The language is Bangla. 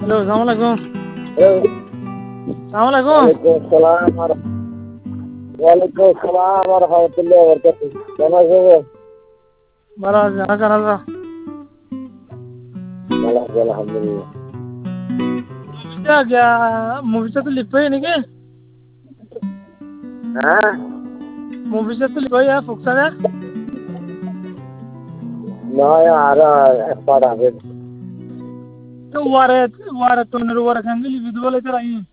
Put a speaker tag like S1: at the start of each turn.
S1: Assalamu alaikum.
S2: Hey,
S1: Assalamu alaikum.
S2: ওয়ালাইকুম আসসালাম ওয়া রাহমাতুল্লাহি ওয়া বারাকাতুহু। কেমন আছেন?
S1: ভালো আছি, কেন আছো?
S2: ভালো আছি আলহামদুলিল্লাহ।
S1: মুভিটা তো লিখবই নাকি?
S2: হ্যাঁ?
S1: মুভিটা তো লিখবই ফুকসানে?
S2: নয় আর এক পাড় আছে।
S1: তো ওয়ারে তোনের ওয়ারে খান লিখবি তো বলে তো রাই।